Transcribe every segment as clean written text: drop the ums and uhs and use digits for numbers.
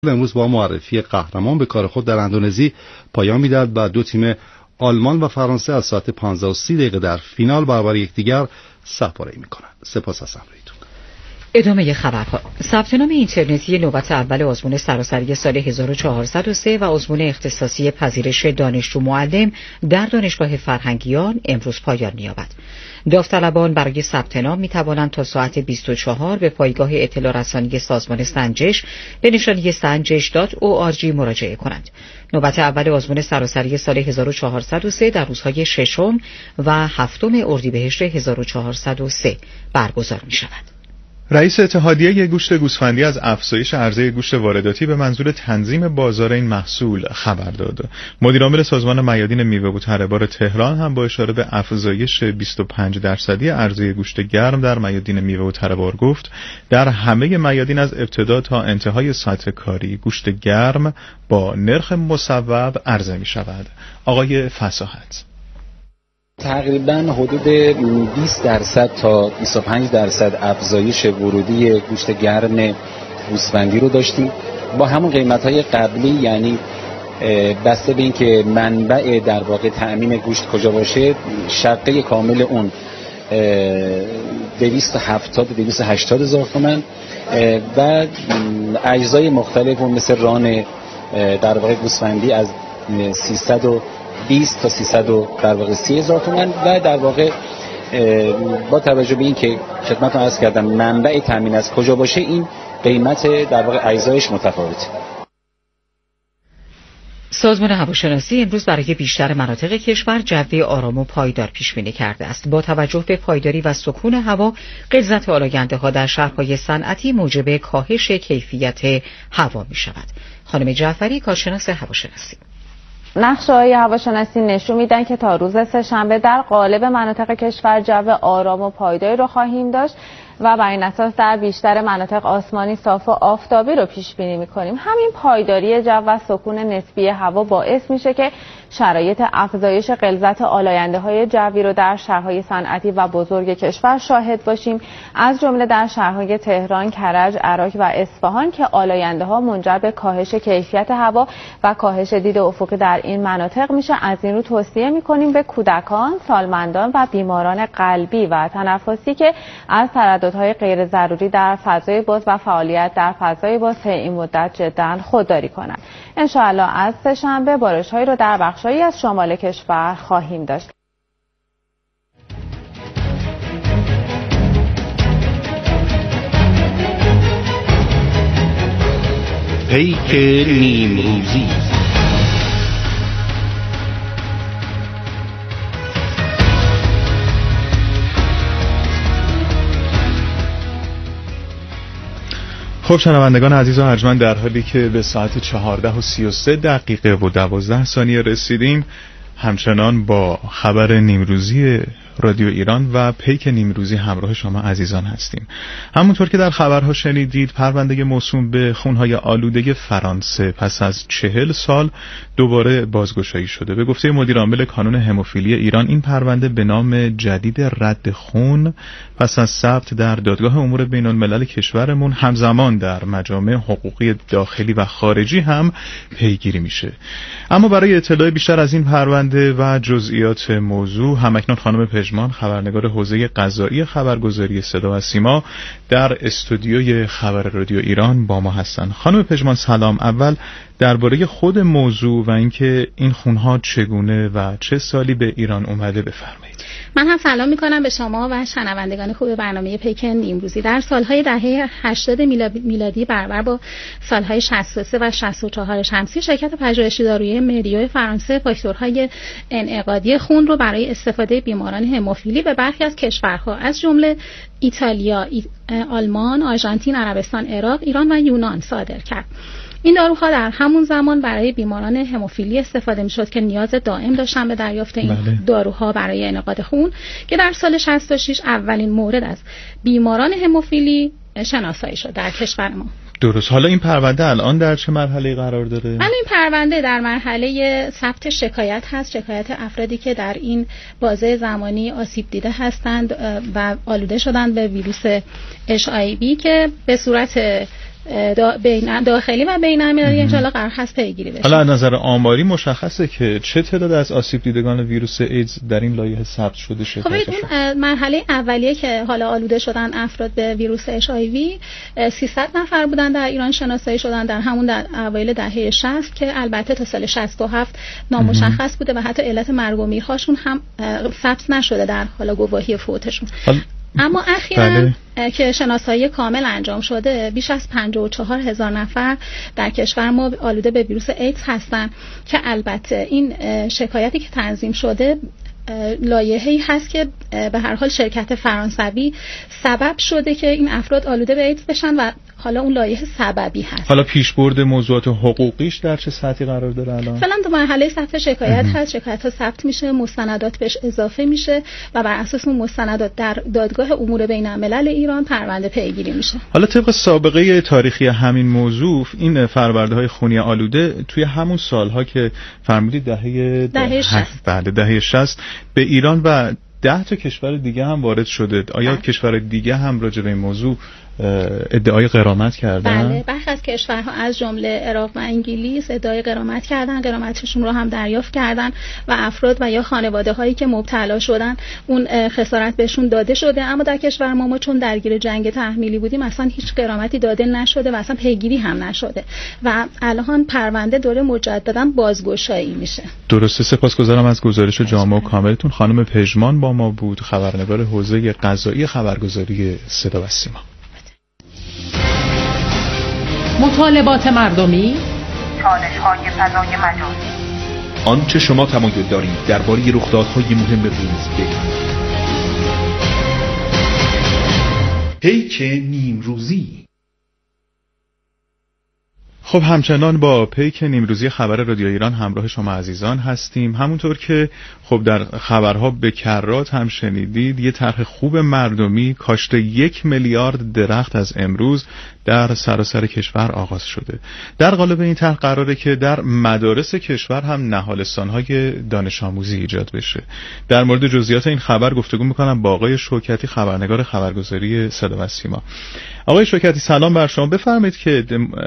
امروز با معرفی قهرمان به کار خود در اندونزی پایان می‌دهد و دو تیم آلمان و فرانسه از ساعت 15:30 در فینال برابر یکدیگر سه‌پایی می‌کنند. سپاس از همراهیتون. ادامه خبرها. ثبت نام اینترنتی نوبت اول آزمون سراسری سال 1403 و آزمون اختصاصی پذیرش دانشجو معلم در دانشگاه فرهنگیان امروز پایان می‌یابد. داوطلبان برای ثبت نام می‌توانند تا ساعت 24 به پایگاه اطلاع رسانی سازمان سنجش به نشانی sanjsh.org مراجعه کنند. نوبت اول آزمون سراسری سال 1403 در روزهای 6 و 7 اردیبهشت 1403 برگزار می‌شود. رئیس اتحادیه گوشت گوسفندی از افزایش عرضه گوشت وارداتی به منظور تنظیم بازار این محصول خبر داد. مدیر عامل سازمان میادین میوه و تره بار تهران هم با اشاره به افزایش 25% عرضه گوشت گرم در میادین میوه و تره بار گفت در همه میادین از ابتدا تا انتهای سطح کاری گوشت گرم با نرخ مصوب عرضه می شود. آقای فصاحت: تقریبا حدود 20% تا 25% افزایش ورودی گوشت گرم گوسفندی رو داشتیم با همون قیمت‌های قبلی، یعنی بسته به این که منبع در واقع تأمین گوشت کجا باشه، شقه کامل اون 270-280 هزار تومان و اجزای مختلف مثل ران در واقع گوسفندی از 320 تا 330 هزار تومان و در واقع با توجه به این که خدمتتون عرض کردم منبع تامین از کجا باشه، این قیمت در واقع اجزایش متفاوته. سازمان هواشناسی امروز برای بیشتر مناطق کشور جو آرام و پایدار پیش بینی کرده است. با توجه به پایداری و سکون هوا، غلظت آلاینده‌ها در شهرهای صنعتی موجب کاهش کیفیت هوا می شود. خانم جعفری، کارشناس هواشناسی: نقشه‌های هواشناسی نشون میدن که تا روز سه‌شنبه در قالب مناطق کشور جو آرام و پایداری رو خواهیم داشت و بر این اساس در بیشتر مناطق آسمانی صاف و آفتابی رو پیش بینی می‌کنیم. همین پایداری جو و سکون نسبی هوا باعث میشه که شرایط افزایش غلظت آلاینده‌های جوی رو در شهرهای صنعتی و بزرگ کشور شاهد باشیم، از جمله در شهرهای تهران، کرج، عراق و اصفهان که آلاینده‌ها منجر به کاهش کیفیت هوا و کاهش دید افقی در این مناطق میشه. از این رو توصیه می‌کنیم به کودکان، سالمندان و بیماران قلبی و تنفسی که از ترددهای غیر ضروری در فضای باز و فعالیت در فضای باز طی این مدت جداً خودداری کنند. ان شاء الله از سه‌شنبه بارش‌هایی رو در بخش‌هایی از شمال کشور خواهیم داشت. پیک نیمروزی. خب شنوندگان عزیز و ارجمند، در حالی که به ساعت 14:33 و 12 ثانیه رسیدیم، همچنان با خبر نیمروزی رادیو ایران و پیک نیمروزی همراه شما عزیزان هستیم. همونطور که در خبرها شنیدید، پرونده موسوم به خونهای آلوده فرانسه پس از 40 سال دوباره بازگشایی شده. به گفته مدیر عامل کانون هموفیلی ایران، این پرونده به نام جدید رد خون پس از ثبت در دادگاه امور بین الملل کشورمون همزمان در مجامع حقوقی داخلی و خارجی هم پیگیری میشه. اما برای اطلاع بیشتر از این پرونده و جزئیات موضوع، همکنون خانم پژمان، خبرنگار حوزه قضایی خبرگزاری صدا و سیما، در استودیوی خبر رادیو ایران با ما هستن. خانم پژمان سلام. اول درباره خود موضوع و اینکه این خونها چگونه و چه سالی به ایران اومده بفرمایید. من هم سلام میکنم به شما و شنوندگان خوب برنامه پیک نیمروزی. در سالهای دهه 80 میلادی برابر با سالهای 63 و 64 شمسی، شرکت پژوهشی دارویی مریو فرانسه فاکتورهای انعقادی خون رو برای استفاده بیماران هموفیلی به برخی از کشورها از جمله ایتالیا، آلمان، آرژانتین، عربستان، عراق، ایران و یونان صادر کرد. این داروها در همون زمان برای بیماران هموفیلی استفاده می‌شد که نیاز دائم داشتن به دریافت این داروها برای انعقاد خون، که در سال 66 اولین مورد از بیماران هموفیلی شناسایی شد در کشور ما. درست. حالا این پرونده الان در چه مرحله قرار داره؟ الان این پرونده در مرحله ثبت شکایت هست، شکایت افرادی که در این بازه زمانی آسیب دیده هستند و آلوده شدند به ویروس HIV که به صورت داخلی و بین‌المللی ان شاء الله قرار هست پیگیری بشه. حالا از نظر آماری مشخصه که چه تعداد از آسیب دیدگان ویروس ایدز در این لایحه ثبت شده خب اون مرحله اولیه که حالا آلوده شدن افراد به ویروس HIV 300 نفر بودن در ایران شناسایی شدن در همون در اوایل دهه 60 که البته تا سال 67 نامشخص بوده و حتی علت مرگ و میرهاشون هم ثبت نشده در حالا گواهی فوتشون. اما اخیراً که شناسایی کامل انجام شده بیش از 54,000 نفر در کشور ما آلوده به ویروس ایدز هستن که البته این شکایتی که تنظیم شده لایحه‌ای هست که به هر حال شرکت فرانسوی سبب شده که این افراد آلوده به ایدز بشن و حالا اون لایحه سببی هست. حالا پیشبرد موضوعات حقوقیش در چه سطحی قرار داره الان؟ فعلا تو مرحله ثبت شکایت هست، شکایت‌ها ثبت میشه، مستندات بهش اضافه میشه و بر اساس اون مستندات در دادگاه امور بین‌الملل ایران پرونده پیگیری میشه. حالا طبق سابقه تاریخی همین موضوع این فرورده‌های خونی آلوده توی همون سالها که فرمودید دهه 60 به ایران و 10 تا کشور دیگه هم وارد شده. آیا کشور دیگه هم راجع به این موضوع ادعای غرامت کردن؟ بله، برخی از کشورها از جمله عراق و انگلیس ادعای غرامت کردن، غرامتشون رو هم دریافت کردن و افراد و یا خانواده هایی که مبتلا شدن اون خسارت بهشون داده شده. اما در کشور ما چون درگیر جنگ تحمیلی بودیم اصلا هیچ غرامتی داده نشده و اصلا پیگیری هم نشده و الان پرونده دوره مجددا بازگشایی میشه. درسته. سپاسگزارم از گزارش جامع و کاملتون. خانم پژمان با ما بود، خبرنگار حوزه قضایی خبرگزاری صدا و سیما. مطالبات مردمی، چالش‌های فضای مجازی، آنچه شما تمایل دارید درباره رخدادهای مهم روز بگویید. پیک نیمروزی. خب همچنان با پیک نیمروزی خبر رادیو ایران همراه شما عزیزان هستیم. همونطور که خب در خبرها به کرات هم شنیدید، یه طرح خوب مردمی کاشت 1 میلیارد درخت از امروز در سراسر کشور آغاز شده. در قالب این طرح قراره که در مدارس کشور هم نهالستان‌های دانش آموزی ایجاد بشه. در مورد جزئیات این خبر گفتگو می‌کنم با آقای شوکتی، خبرنگار خبرگزاری صدا و سیما. آقای شوکتی سلام بر شما. بفرمایید که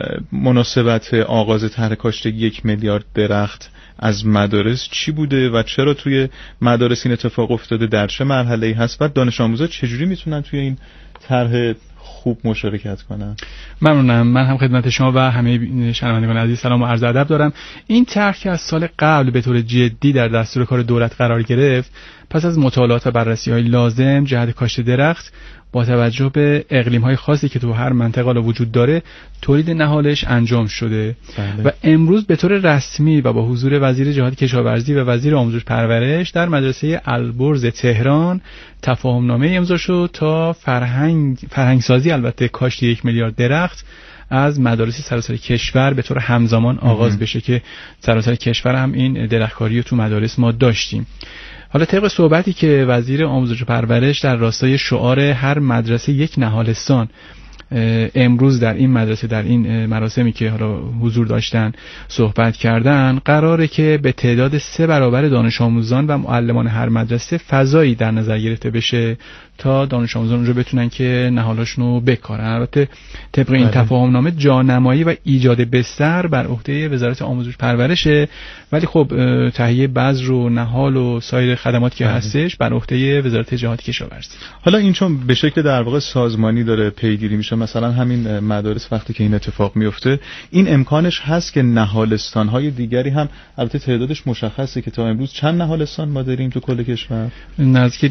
مناسبت آغاز طرح کاشت 1 میلیارد درخت از مدارس چی بوده و چرا توی مدارس این اتفاق افتاده، در چه مرحله‌ای هست و دانش آموزا چجوری میتونن توی این طرح خوب مشارکت کنن؟ ممنونم. من هم خدمت شما و همه شنوندگان عزیز سلام و عرض ادب دارم. این طرح که از سال قبل به طور جدی در دستور کار دولت قرار گرفت، پس از مطالعات و بررسی‌های لازم جهت کاشت درخت با توجه به اقلیم‌های خاصی که تو هر منطقه وجود داره تولید نهالش انجام شده. و امروز به طور رسمی و با حضور وزیر جهاد کشاورزی و وزیر آموزش پرورش در مدرسه البرز تهران تفاهمنامه امضا شد تا فرهنگسازی البته کاشت 1 میلیارد درخت از مدارس سراسر کشور به طور همزمان آغاز بشه که سراسر کشور هم این درختکاری رو تو مدارس ما داشتیم. حالا طبق صحبتی که وزیر آموزش و پرورش در راستای شعار هر مدرسه یک نهالستان امروز در این مدرسه در این مراسمی که حالا حضور داشتن صحبت کردن، قراره که به تعداد 3 برابر دانش آموزان و معلمان هر مدرسه فضایی در نظر گرفته بشه تا دانش آموزان اونجا بتونن که نهالاشون رو بکارن. البته طبق این تفاهمنامه جانمایی و ایجاد بستر بر عهده وزارت آموزش پرورشه، ولی خب تهیه بذر و نهال و سایر خدمات که هستش بر عهده وزارت جهاد کشاورزی. حالا این چون به شکل در واقع سازمانی داره پیگیری میشه، مثلا همین مدارس وقتی که این اتفاق میفته این امکانش هست که نهالستان‌های دیگری هم، البته تعدادش مشخصه که تا امروز چند نهالستان ما داریم تو کل کشور؟ نزدیک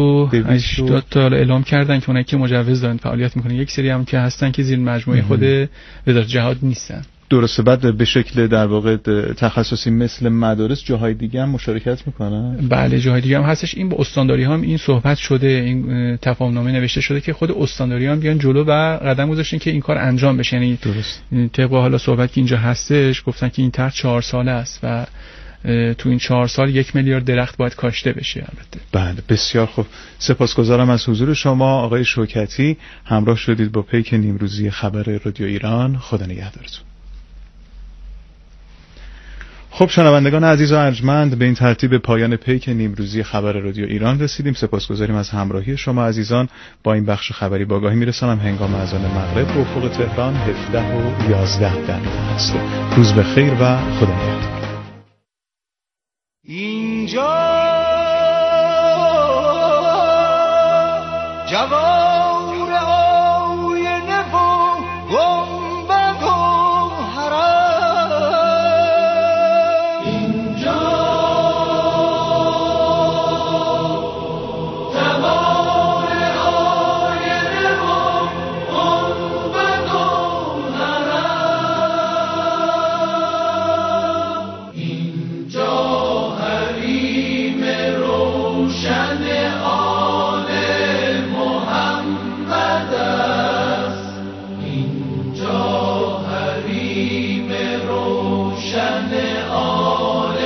280 تا اعلام کردن که اونایی که مجوز دارن فعالیت میکنن، یک سری هم که هستن که زیر مجموعه خود وزارت جهاد نیستن. درسته. بعد به شکل در واقع تخصصی مثل مدارس جاهای دیگه هم مشارکت میکنن؟ بله جاهای دیگه هم هستش. این با استانداری هم این صحبت شده، این تفاهمنامه نوشته شده که خود استانداری هم بیان جلو و قدم گذاشتن که این کار انجام بشه. یعنی درست. طبق حالا صحبت که اینجا هستش گفتن که این طرح 4 ساله است و تو این 4 سال 1 میلیارد درخت باید کاشته بشه. البته بله بسیار خوب. سپاسگزارم از حضور شما آقای شوکتی. همراه شدید با پیک نیمروزی خبر رادیو ایران. خدا نگهدارتون. خب شنوندگان عزیز و ارجمند، به این ترتیب پایان پیک نیمروزی خبر رادیو ایران رسیدیم. سپاسگزاریم از همراهی شما عزیزان. با این بخش خبری با آگاهی میرسانم هنگام اذان مغرب به افق تهران 17:11 است. روز بخیر و خدا نگهدار. اینجا جوار آینه و گنبد و حرم، اینجا جوار آینه و گنبد و حرم، اینجا حریم روشن آل محمد است، اینجا حریم روشن آل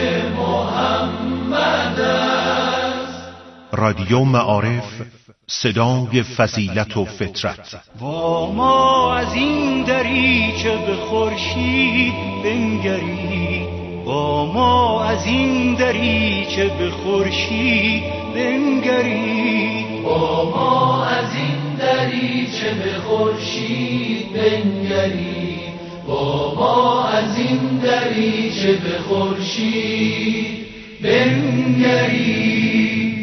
محمد است. رادیو معارف، صدای فضیلت و فطرت. با ما از این دریچه به خورشید بنگرید، با ما از این دریچه به خورشید بنگرید، با ما از این دریچه به خورشید بنگرید، با ما از این دریچه به خورشید بنگرید.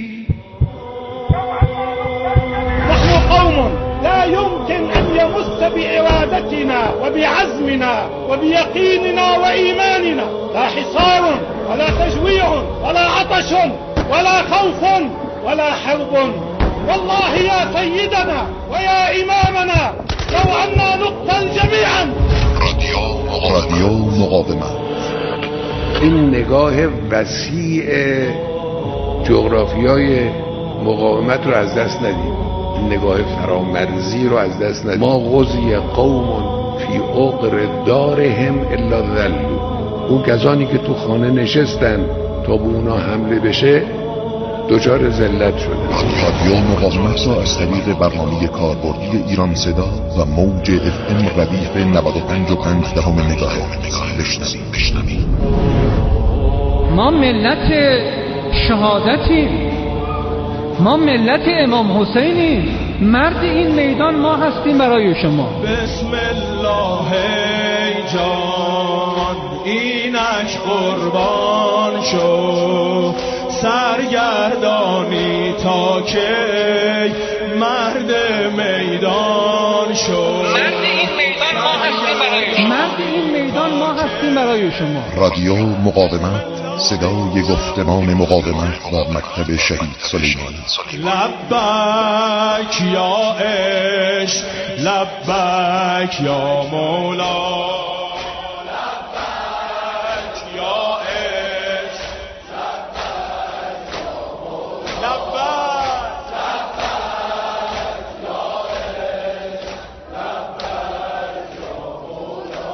نحن قوم لا يمكن أن يمس بإرادتنا وبعزمنا وبيقيننا وإيماننا لا حصار ولا تجويع ولا عطش ولا خوف ولا حرب. والله يا سيدنا ويا إمامنا لو أننا نقتل جميعا. رادیو مقاومت. این نگاه وسیع جغرافیای مقاومت رو از دست ندیم، نگاه فرامرزی رو از دست ندیم. ما غزی قوم فی عقر دارهم الا ذلوا، اون کسانی که تو خانه نشستن تا به اونا حمله بشه دچار ذلت شده. رادیو مقاومت را از طریق برنامه کاربردی ایران صدا و موج FM ردیف 95.5 مگاهرتز بشنوید. ما ملت شهادتیم، ما ملت امام حسینیم، مرد این میدان ما هستیم برای شما. بسم الله ای جان اینش قربان شو، سرگردانی تا کی مرد میدان شو. مرد این میدان ما هستیم برای شما، مرد این میدان ما هستیم برای شما. رادیو مقاومت، صدای گفتمان مقاومت و مکتب شهید سلیمانی. لبک یا عشق، لبک یا مولا، لبک یا عشق، لبک یا مولا، لبک یا عشق، لبک یا مولا.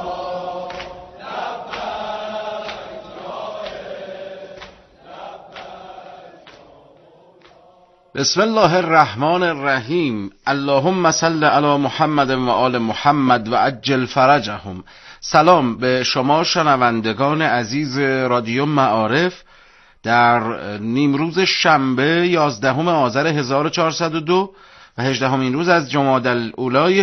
بسم الله الرحمن الرحیم. اللهم صل علی محمد و آل محمد و عجل فرجهم. سلام به شما شنوندگان عزیز رادیو معارف در نیمروز شنبه 11 آذر 1402 و 18 روز از جمادی الاولی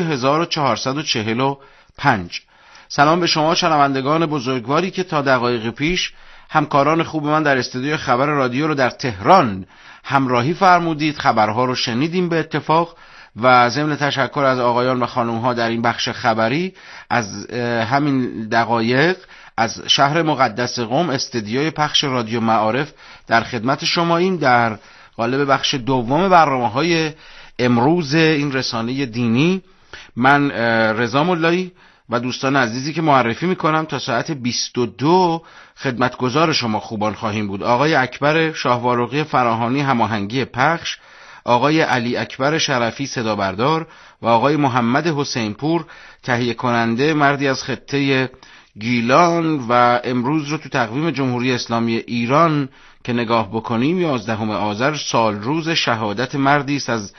1445. سلام به شما شنوندگان بزرگواری که تا دقایق پیش همکاران خوب من در استودیو خبر رادیو رو در تهران همراهی فرمودید. خبرها رو شنیدیم به اتفاق و ضمن تشکر از آقایان و خانومها در این بخش خبری از همین دقایق از شهر مقدس قم استودیوی پخش رادیو معارف در خدمت شماییم در قالب بخش دوم برنامه‌های امروز این رسانه دینی. من رضا ملایی و دوستان عزیزی که معرفی میکنم تا ساعت 22 خدمتگزار شما خوبان خواهیم بود. آقای اکبر شاهوارقی فراهانی هماهنگی پخش، آقای علی اکبر شرفی صدا بردار و آقای محمد حسین پور تهیه کننده، مردی از خطه گیلان. و امروز رو تو تقویم جمهوری اسلامی ایران که نگاه بکنیم 11 آذر سال روز شهادت مردی است از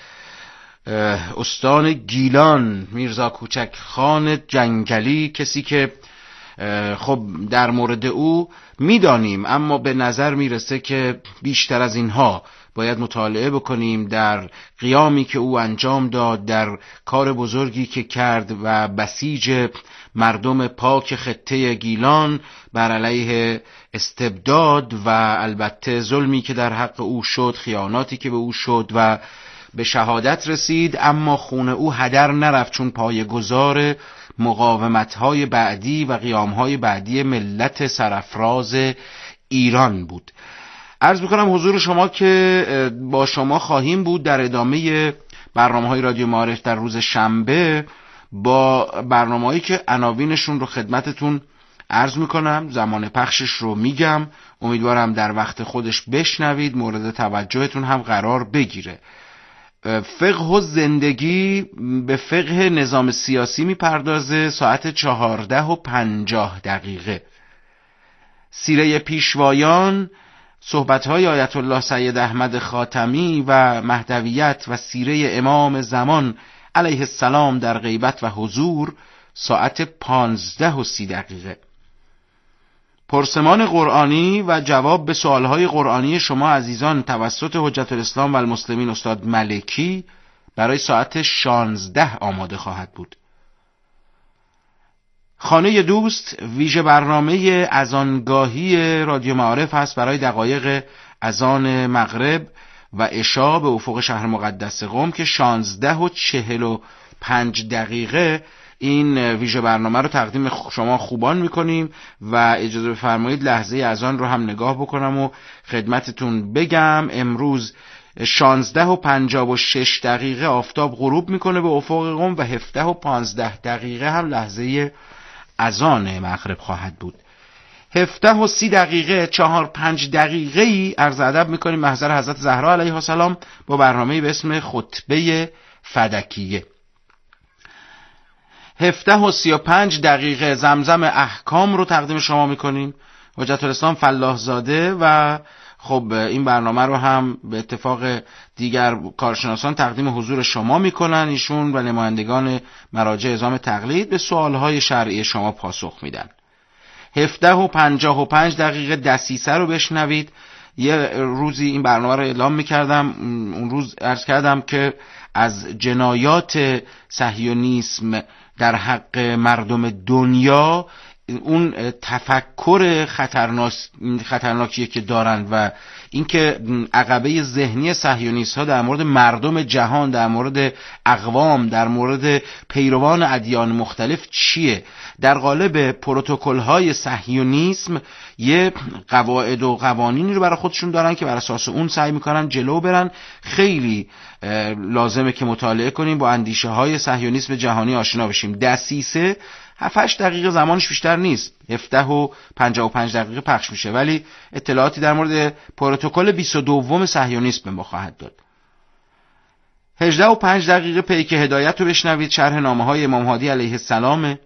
استان گیلان، میرزا کوچک خان جنگلی، کسی که خب در مورد او میدانیم، اما به نظر میرسه که بیشتر از اینها باید مطالعه بکنیم در قیامی که او انجام داد، در کار بزرگی که کرد و بسیج مردم پاک خطه گیلان بر علیه استبداد و البته ظلمی که در حق او شد، خیاناتی که به او شد و به شهادت رسید، اما خون او هدر نرفت، چون پایه‌گذار مقاومت‌های بعدی و قیام‌های بعدی ملت سرافراز ایران بود. عرض می‌کنم حضور شما که با شما خواهیم بود در ادامه برنامه‌های رادیو معارف در روز شنبه با برنامه‌هایی که عناوینشون رو خدمتتون عرض می‌کنم، زمان پخشش رو میگم، امیدوارم در وقت خودش بشنوید، مورد توجهتون هم قرار بگیره. فقه و زندگی به فقه نظام سیاسی میپردازه، ساعت 14:50. سیره پیشوایان، صحبت‌های آیت الله سید احمد خاتمی و مهدویت و سیره امام زمان علیه السلام در غیبت و حضور، ساعت 15:30. پرسمان قرآنی و جواب به سوالهای قرآنی شما عزیزان توسط حجت الاسلام و المسلمین استاد ملکی برای ساعت 16 آماده خواهد بود. خانه دوست، ویژه برنامه اذانگاهی رادیو معارف هست برای دقایق اذان مغرب و عشا به افق شهر مقدس قم که 16:45 این ویژه برنامه رو تقدیم شما خوبان میکنیم و اجازه بفرمایید لحظه اذان رو هم نگاه بکنم و خدمتتون بگم. امروز 16:56 آفتاب غروب میکنه به افق قم و 17:15 هم لحظه اذان مغرب خواهد بود. 17:30 4-5 دقیقه‌ای عرض ادب میکنیم محضر حضرت زهرا علیها السلام با برنامه‌ای به اسم خطبه فدکیه. 17:35 زمزم احکام رو تقدیم شما میکنیم. حجت الاسلام فلاح زاده و خب این برنامه رو هم به اتفاق دیگر کارشناسان تقدیم حضور شما میکنن. ایشون و نمایندگان مراجع اعزام تقلید به سوالهای شرعی شما پاسخ میدن. 17:55 دسیسه رو بشنوید. یه روزی این برنامه رو اعلام میکردم، اون روز عرض کردم که از جنایات صهیونیسم در حق مردم دنیا اون تفکر خطرناکیه که دارن و اینکه عقبه ذهنی صهیونیست ها در مورد مردم جهان، در مورد اقوام، در مورد پیروان ادیان مختلف چیه. در قالب پروتکل های صهیونیسم یه قواعد و قوانینی رو برای خودشون دارن که بر اساس اون سعی میکنن جلو برن. خیلی لازمه که مطالعه کنیم، با اندیشه های صهیونیسم جهانی آشنا بشیم. دسیسه 7-8 دقیقه زمانش بیشتر نیست، 17:55 پخش میشه، ولی اطلاعاتی در مورد پروتکل 22 صهیونیسم به ما خواهد داد. 18:05 پیک هدایت رو بشنوید، شرح نامه‌های امام هادی علیه السلام.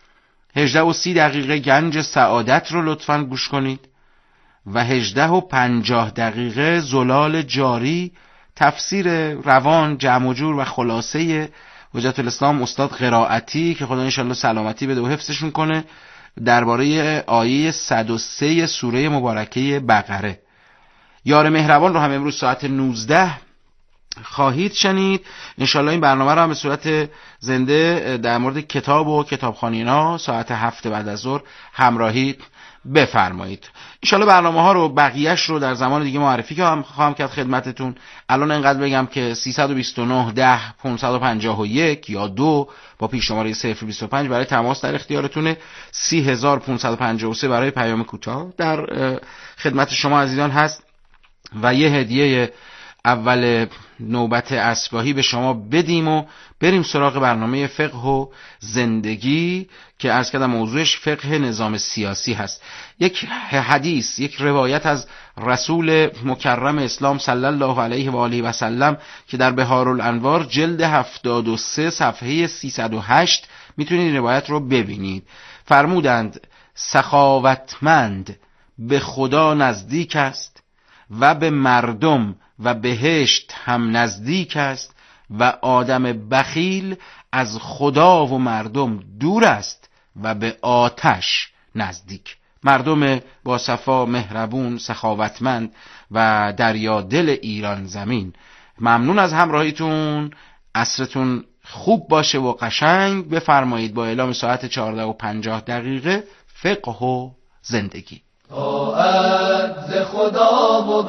18:30 گنج سعادت رو لطفاً گوش کنید و 18:50 زلال جاری، تفسیر روان، جمع و جور و خلاصه حجت الاسلام استاد قرائتی که خدا انشالله سلامتی بده و حفظشون کنه درباره آیه 103 سوره مبارکه بقره. یار مهربان رو هم امروز ساعت 19 خواهید شنید. انشالله این برنامه رو هم به صورت زنده در مورد کتاب و کتابخوانینا ساعت 7 بعد از ظهر همراهی بفرمایید. انشالله برنامه ها رو بقیهش رو در زمان دیگه معرفی که هم خواهم کرد خدمتتون. الان اینقدر بگم که 329 10 551 یا 2 با پیش شماره 025 برای تماس در اختیارتونه. 30553 برای پیام کوتاه در خدمت شما عزیزان هست و یه هدیه اول نوبت اسباهی به شما بدیم و بریم سراغ برنامه فقه و زندگی که عرض کردم موضوعش فقه نظام سیاسی هست. یک حدیث، یک روایت از رسول مکرم اسلام صلی الله علیه و آله و سلم که در بهارالانوار جلد 73 صفحه 308 میتونید این روایت رو ببینید. فرمودند سخاوتمند به خدا نزدیک است و به مردم و بهشت هم نزدیک است و آدم بخیل از خدا و مردم دور است و به آتش نزدیک. مردم با صفا، مهربون، سخاوتمند و دریا دل ایران زمین، ممنون از همراهیتون. عصرتون خوب باشه و قشنگ. بفرمایید با اعلام ساعت 14:50 فقه و زندگی. طاعت ز خدا و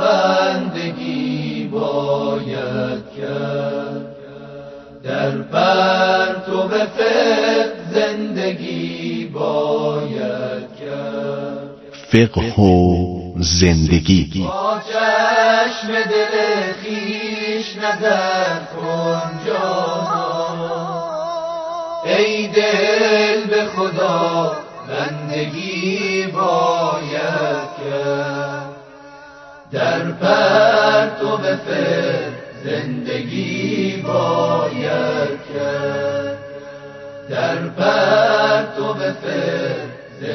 بندگی باید کرد، در پرتو فقه زندگی باید کرد. فقه و زندگی. با چشم دل خویش نظر کن جانا، ای دل به خدا بندگی باید کرد، در پرتو فقه زندگی باید کرد، در پرتو فقه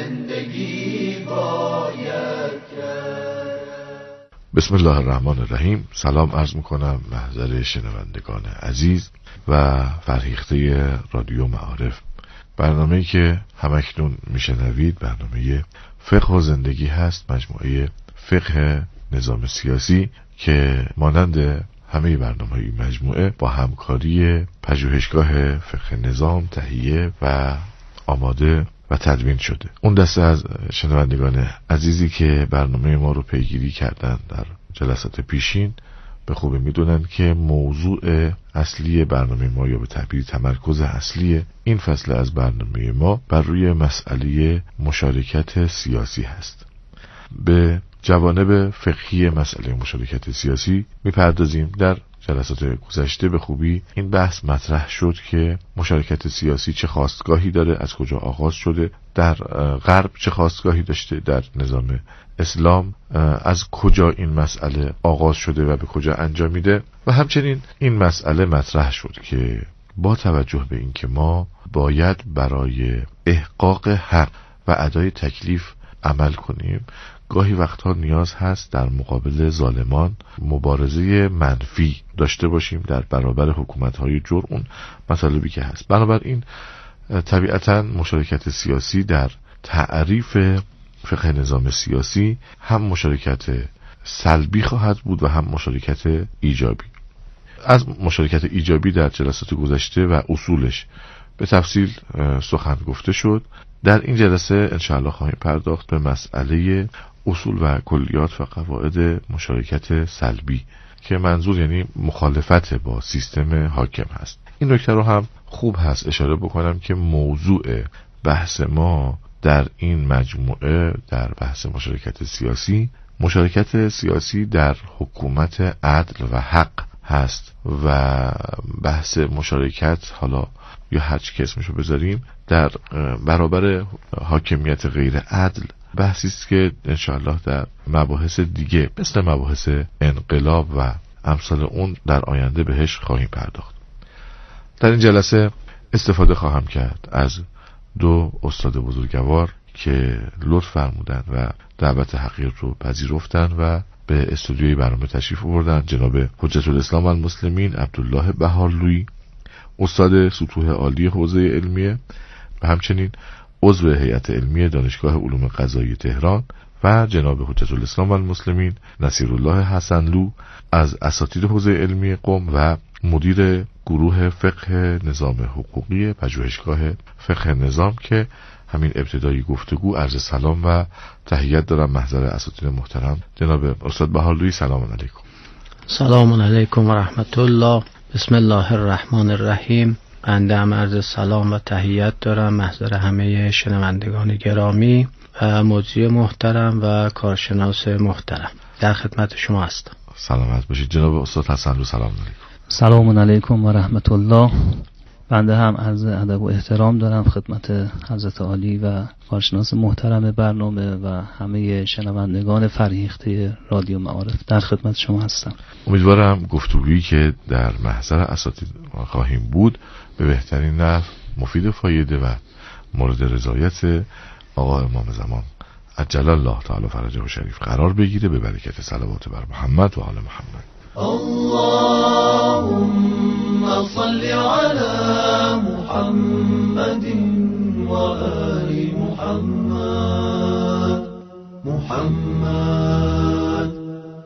زندگی باید کرد. بسم الله الرحمن الرحیم. سلام عرض میکنم محضر شنوندگان عزیز و فرهیخته رادیو معارف. برنامه‌ای که همکنون میشنوید برنامه فقه و زندگی هست، مجموعه فقه نظام سیاسی که مانند همه برنامه‌های این مجموعه با همکاری پژوهشگاه فقه نظام تهیه و آماده و تدوین شده. اون دسته از شنوندگان عزیزی که برنامه ما رو پیگیری کردن در جلسات پیشین به خوبی میدونن که موضوع اصلی برنامه ما یا به تعبیر تمرکز اصلی این فصل از برنامه ما بر روی مسئله مشارکت سیاسی هست. به جوانب فقهی مسئله مشارکت سیاسی میپردازیم. در جلسات گذشته به خوبی این بحث مطرح شد که مشارکت سیاسی چه خاستگاهی داره، از کجا آغاز شده، در غرب چه خاستگاهی داشته، در نظام اسلام از کجا این مسئله آغاز شده و به کجا انجام میده، و همچنین این مسئله مطرح شد که با توجه به اینکه ما باید برای احقاق حق و ادای تکلیف عمل کنیم، گاهی وقتها نیاز هست در مقابل ظالمان مبارزه منفی داشته باشیم در برابر حکومت‌های جور، اون مطالبی که هست. بنابراین طبیعتاً مشارکت سیاسی در تعریف فقه نظام سیاسی هم مشارکت سلبی خواهد بود و هم مشارکت ایجابی. از مشارکت ایجابی در جلسات گذشته و اصولش به تفصیل سخن گفته شد. در این جلسه انشاءالله خواهیم پرداخت به مسئله اصول و کلیات و قواعد مشارکت سلبی که منظور یعنی مخالفت با سیستم حاکم هست. این نکته رو هم خوب هست اشاره بکنم که موضوع بحث ما در این مجموعه در بحث مشارکت سیاسی در حکومت عدل و حق هست و بحث مشارکت، حالا یا هر چی که اسمشو بذاریم، در برابر حاکمیت غیر عدل بحثی است که انشاءالله در مباحث دیگه مثل مباحث انقلاب و امثال اون در آینده بهش خواهیم پرداخت. در این جلسه استفاده خواهم کرد از دو استاد بزرگوار که لطف فرمودن و دعوت حقیر رو پذیرفتن و به استودیوی برنامه تشریف آوردن. جناب حجت الاسلام المسلمین عبدالله بهارلویی، استاد سطوح عالی حوزه علمیه و همچنین عضو هیئت علمی دانشگاه علوم قضایی تهران، و جناب حجت الاسلام المسلمین نصیرالله حسنلو از اساتید حوزه علمی قم و مدیر گروه فقه نظام حقوقی پژوهشگاه فقه نظام که همین ابتدایی گفتگو عرض سلام و تحیت دارم محضر اساتید محترم. جناب استاد بهارلویی سلام علیکم. سلام علیکم و رحمت الله. بسم الله الرحمن الرحیم. بنده هم عرض سلام و تحیت دارم محضر همه شنوندگان گرامی و مجری محترم و کارشناس محترم. در خدمت شما هستم. سلامت باشید. جناب استاد حسنلو سلام علیکم. سلام علیکم و رحمت الله. بنده هم عرض ادب و احترام دارم خدمت حضرت عالی و کارشناس محترم برنامه و همه شنوندگان فرهیخته رادیو معارف. در خدمت شما هستم. امیدوارم گفتگویی که در محضر اساتید خواهیم بود به بهترین نحو مفید و فایده و مورد رضایت آقا امام زمان عجل الله تعالی فرجه و شریف قرار بگیره، به برکت صلوات بر محمد و آل محمد. اللهم صل على محمد و آل محمد. محمد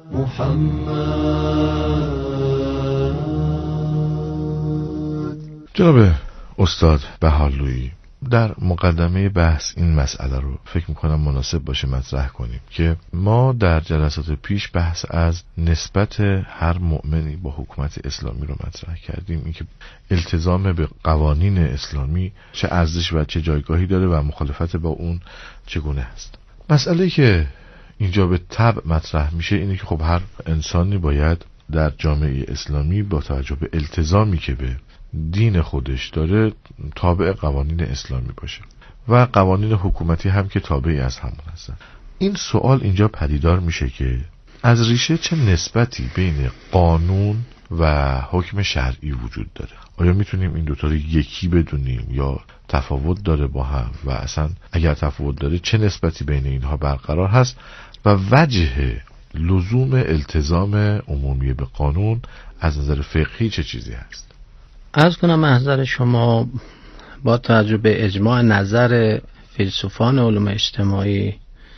جناب استاد بهارلویی، در مقدمه بحث این مسئله رو فکر میکنم مناسب باشه مطرح کنیم که ما در جلسات پیش بحث از نسبت هر مؤمنی با حکومت اسلامی رو مطرح کردیم، اینکه التزام به قوانین اسلامی چه ارزش و چه جایگاهی داره و مخالفت با اون چگونه است. مسئله که اینجا به طبع مطرح میشه اینه که خب هر انسانی باید در جامعه اسلامی با توجه به التزامی که به دین خودش داره تابع قوانین اسلامی باشه و قوانین حکومتی هم که تابعی از همون هستن. این سوال اینجا پدیدار میشه که از ریشه چه نسبتی بین قانون و حکم شرعی وجود داره؟ آیا میتونیم این دوتا رو یکی بدونیم یا تفاوت داره با هم و اصلا اگر تفاوت داره چه نسبتی بین اینها برقرار هست و وجه لزوم التزام عمومی به قانون از نظر فقهی چه چیزی هست؟ عرض کنم محضر شما با توجه به اجماع نظر فیلسوفان علوم اجتماعی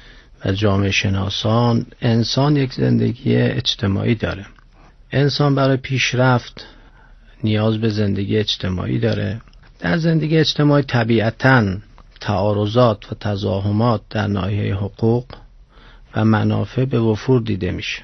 و جامعه شناسان، انسان یک زندگی اجتماعی داره. انسان برای پیشرفت نیاز به زندگی اجتماعی داره. در زندگی اجتماعی طبیعتاً تعارضات و تزاحمات در ناحیه حقوق و منافع به وفور دیده میشه.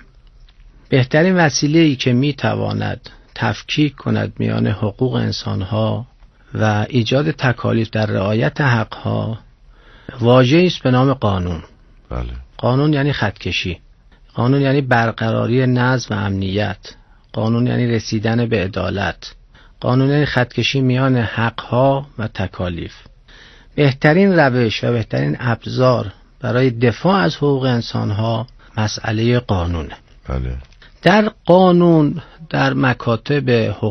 بهترین وسیله‌ای که میتواند تفکیک کند میان حقوق انسانها و ایجاد تکالیف در رعایت حقها واژه‌ای است به نام قانون. بله. قانون یعنی خطکشی، قانون یعنی برقراری نظم و امنیت، قانون یعنی رسیدن به عدالت، قانون یعنی خطکشی میان حقها و تکالیف. بهترین روش و بهترین ابزار برای دفاع از حقوق انسانها مسئله قانونه. بله. در قانون در مکاتب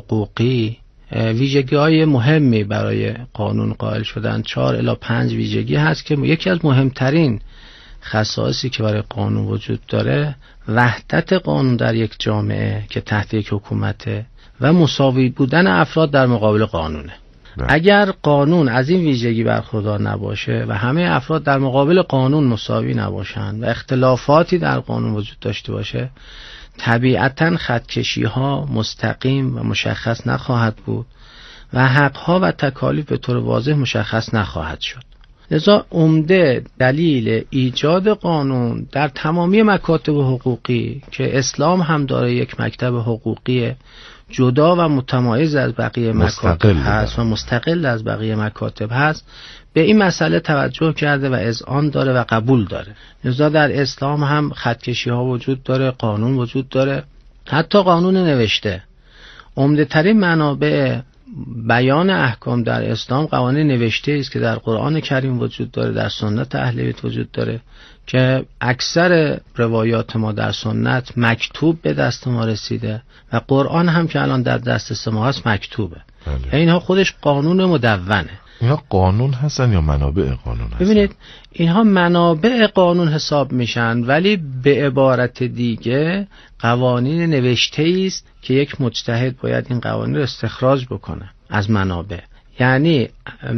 حقوقی ویژگی‌های مهمی برای قانون قائل شدن. 4 الی 5 ویژگی هست که یکی از مهمترین خصائصی که برای قانون وجود داره وحدت قانون در یک جامعه که تحت یک حکومته و مساوی بودن افراد در مقابل قانونه. اگر قانون از این ویژگی برخوردار نباشه و همه افراد در مقابل قانون مساوی نباشند و اختلافاتی در قانون وجود داشته باشه، طبیعتاً خطکشی‌ها مستقیم و مشخص نخواهد بود و حق‌ها و تکالیف به طور واضح مشخص نخواهد شد. لذا عمده دلیل ایجاد قانون در تمامی مکاتب حقوقی که اسلام هم داره یک مکتب حقوقی جدا و متمایز از بقیه مکاتب هست و مستقل از بقیه مکاتب هست، به این مسئله توجه کرده و اذعان داره و قبول داره. لذا در اسلام هم خطکشی ها وجود داره، قانون وجود داره، حتی قانون نوشته. عمده ترین منابع بیان احکام در اسلام قوانین نوشته است که در قرآن کریم وجود داره، در سنت اهل بیت وجود داره که اکثر روایات ما در سنت مکتوب به دست ما رسیده و قرآن هم که الان در دست ما هست مکتوبه. بله. اینها خودش قانون مدونه. اینها قانون هستن یا منابع قانون هستن؟ ببینید اینها منابع قانون حساب میشن، ولی به عبارت دیگه قوانین نوشته است که یک مجتهد باید این قوانین رو استخراج بکنه از منابع. یعنی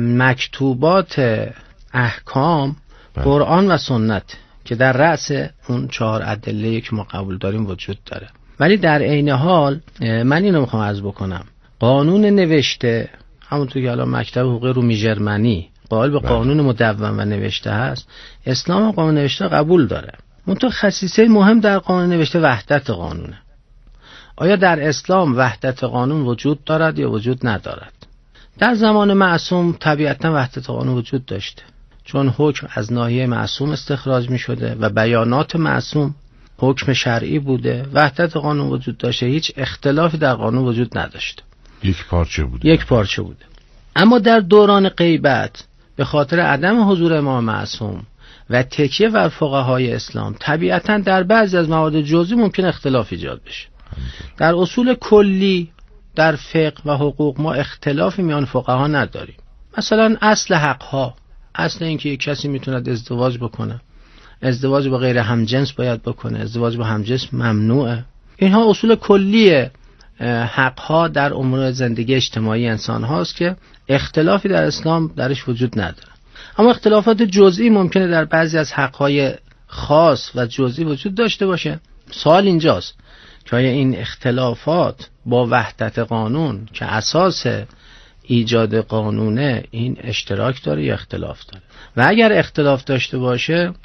مکتوبات احکام قرآن و سنت که در رأس اون 4 ادله که ما قبول داریم وجود داره. ولی در عین حال من اینو میخوام عرض بکنم، قانون نوشته همونطور که الان مکتب حقوق رومی ژرمنی قائل به قانون مدون و نوشته هست، اسلام هم قانون نوشته قبول داره. منتها خصیصه مهم در قانون نوشته وحدت قانونه. آیا در اسلام وحدت قانون وجود دارد یا وجود ندارد؟ در زمان معصوم طبیعتا وحدت قانون وجود داشته، چون حکم از ناحیه معصوم استخراج می شده و بیانات معصوم حکم شرعی بوده، وحدت قانون وجود داشته، هیچ اختلافی در قانون وجود نداشته، یک پارچه بوده. اما در دوران غیبت به خاطر عدم حضور امام معصوم و تکیه بر فقهای اسلام طبیعتا در بعضی از موارد جزئی ممکن اختلاف ایجاد بشه. در اصول کلی در فقه و حقوق ما اختلافی میان فقها نداریم. مثلا اصل حقها، اصل اینکه یک کسی میتونه ازدواج بکنه، ازدواج با غیر همجنس باید بکنه، ازدواج با همجنس ممنوعه. اینها اصول کلی حقها در امور زندگی اجتماعی انسان هاست که اختلافی در اسلام درش وجود نداره. اما اختلافات جزئی ممکنه در بعضی از حقهای خاص و جزئی وجود داشته باشه. سوال اینجاست که آیا این اختلافات با وحدت قانون که اساس ایجاد قانونه این اشتراک داره یا اختلاف داره؟ و اگر اختلاف داشته باشه